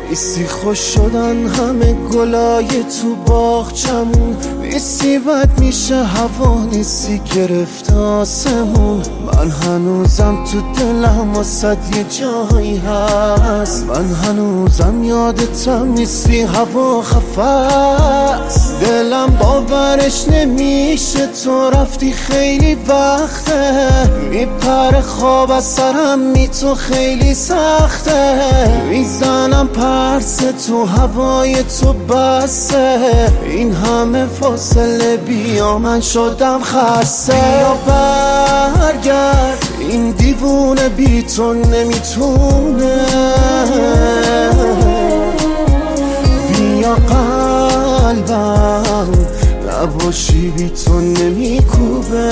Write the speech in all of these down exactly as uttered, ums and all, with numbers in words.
نیستی خوش شدن همه گلای تو باغچمون، نیستی بد میشه هوا، نیستی گرفته آسمون. من هنوزم تو دلم واسد یه جایی هست، من هنوزم یادتم، نیستی هوا خفست. دلم باورش نمیشه تو رفتی خیلی وقته، میپره خواب از سرم می تو خیلی سخته. میزنم پرس تو هوای تو بسته، این همه فاصله بیا من شدم خسته. بیا برگرد این دیوونه بی تو نمیتونه، بیا قلبم نباشی بی تو نمیکوبه.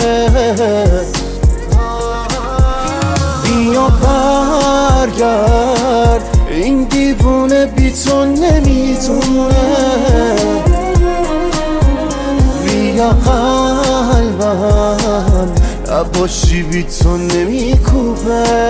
بیا برگرد این دیوونه بی تو نمیتونه، بیا قلبم نباشی بی تو نمیکوبه.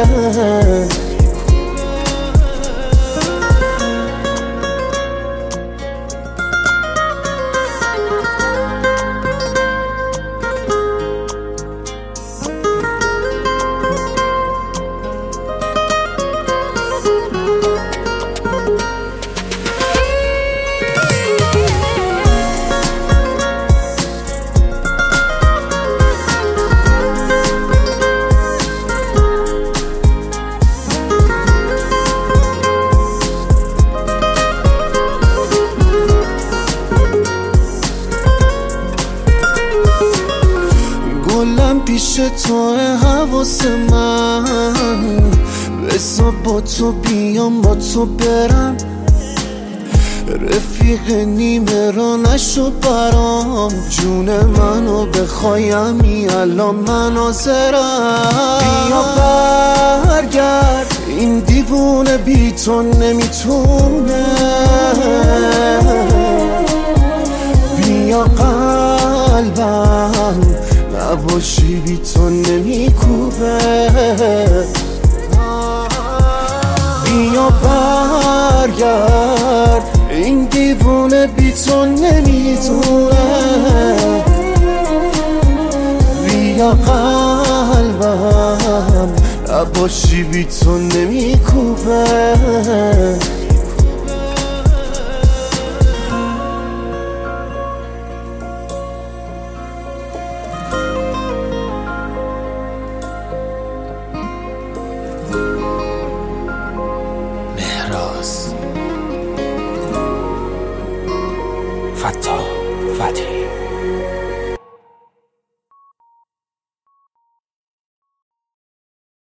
گلم پیش تو حواس من، بسا با تو بیام با تو برم، رفیق نیمه را نشو برام، جون منو بخوایم ای الان من حاضرم. بیا برگرد این دیوونه بی تو نمیتونه، بیا قلبم نباشی بی تو نمیکوبه. بیا برگرد این دیوونه بی تو نمیتونه، بیا قلبم نباشی بی تو نمیکوبه. فتاح فتحی